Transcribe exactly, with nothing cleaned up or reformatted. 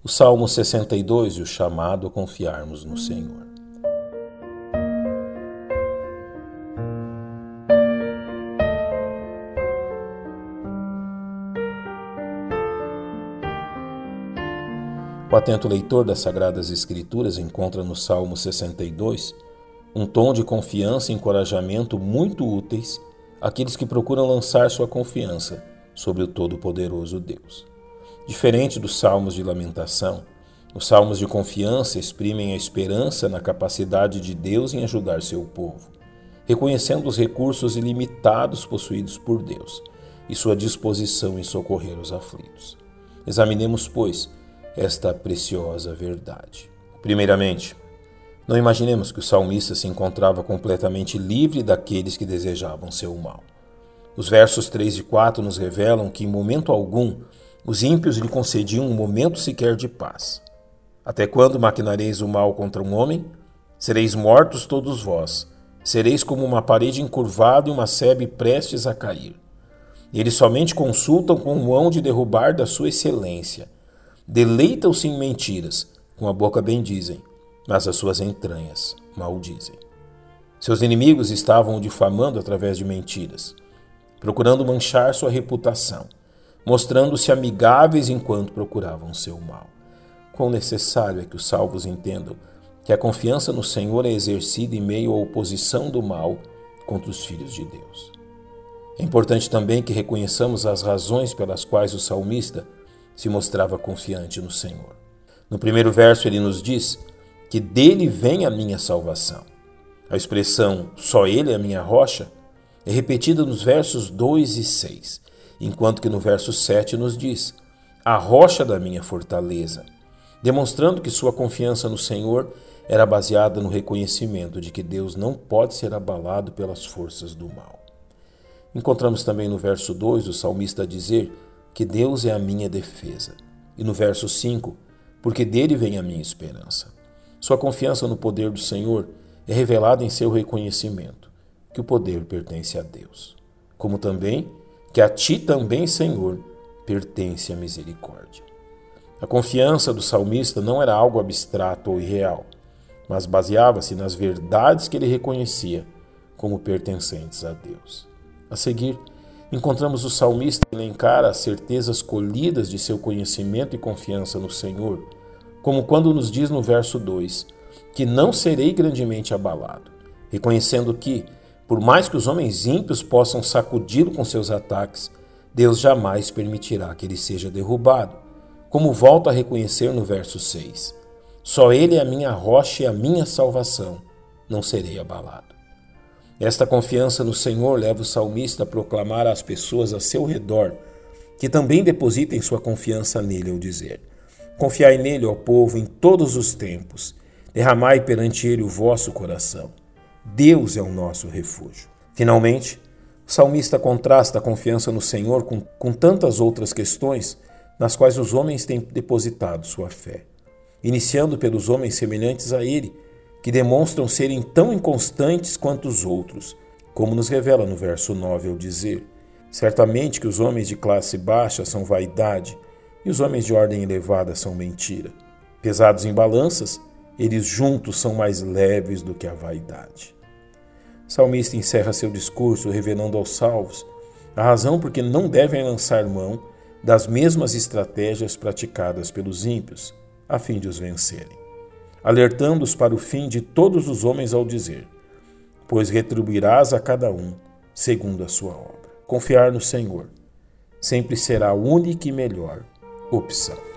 O Salmo sessenta e dois e o chamado a confiarmos no Senhor. O atento leitor das Sagradas Escrituras encontra no Salmo sessenta e dois um tom de confiança e encorajamento muito úteis àqueles que procuram lançar sua confiança sobre o Todo-Poderoso Deus. Diferente dos salmos de lamentação, os salmos de confiança exprimem a esperança na capacidade de Deus em ajudar seu povo, reconhecendo os recursos ilimitados possuídos por Deus e sua disposição em socorrer os aflitos. Examinemos, pois, esta preciosa verdade. Primeiramente, não imaginemos que o salmista se encontrava completamente livre daqueles que desejavam seu mal. Os versos três e quatro nos revelam que, em momento algum, os ímpios lhe concediam um momento sequer de paz. Até quando maquinareis o mal contra um homem? Sereis mortos todos vós. Sereis como uma parede encurvada e uma sebe prestes a cair. Eles somente consultam com o mão de derrubar da sua excelência. Deleitam-se em mentiras, com a boca bendizem, mas as suas entranhas maldizem. Seus inimigos estavam o difamando através de mentiras, procurando manchar sua reputação, mostrando-se amigáveis enquanto procuravam seu mal. Quão necessário é que os salvos entendam que a confiança no Senhor é exercida em meio à oposição do mal contra os filhos de Deus. É importante também que reconheçamos as razões pelas quais o salmista se mostrava confiante no Senhor. No primeiro verso ele nos diz que dele vem a minha salvação. A expressão só ele é a minha rocha é repetida nos versos dois e seis, enquanto que no verso sete nos diz a rocha da minha fortaleza, demonstrando que sua confiança no Senhor era baseada no reconhecimento de que Deus não pode ser abalado pelas forças do mal. Encontramos também no verso dois o salmista dizer que Deus é a minha defesa. E no verso cinco, porque dele vem a minha esperança. Sua confiança no poder do Senhor é revelada em seu reconhecimento, que o poder pertence a Deus. Como também que a ti também, Senhor, pertence a misericórdia. A confiança do salmista não era algo abstrato ou irreal, mas baseava-se nas verdades que ele reconhecia como pertencentes a Deus. A seguir, encontramos o salmista elencar as certezas colhidas de seu conhecimento e confiança no Senhor, como quando nos diz no verso dois, que não serei grandemente abalado, reconhecendo que, por mais que os homens ímpios possam sacudi-lo com seus ataques, Deus jamais permitirá que ele seja derrubado, como volta a reconhecer no verso seis, só ele é a minha rocha e a minha salvação, não serei abalado. Esta confiança no Senhor leva o salmista a proclamar às pessoas a seu redor que também depositem sua confiança nele ao dizer: confiai nele, ó povo, em todos os tempos, derramai perante ele o vosso coração. Deus é o nosso refúgio. Finalmente, o salmista contrasta a confiança no Senhor com, com tantas outras questões nas quais os homens têm depositado sua fé, iniciando pelos homens semelhantes a ele, que demonstram serem tão inconstantes quanto os outros, como nos revela no verso nove ao dizer: certamente que os homens de classe baixa são vaidade e os homens de ordem elevada são mentira. Pesados em balanças, eles juntos são mais leves do que a vaidade. O salmista encerra seu discurso revelando aos salvos a razão por que não devem lançar mão das mesmas estratégias praticadas pelos ímpios, a fim de os vencerem, alertando-os para o fim de todos os homens ao dizer: pois retribuirás a cada um segundo a sua obra. Confiar no Senhor sempre será a única e melhor opção.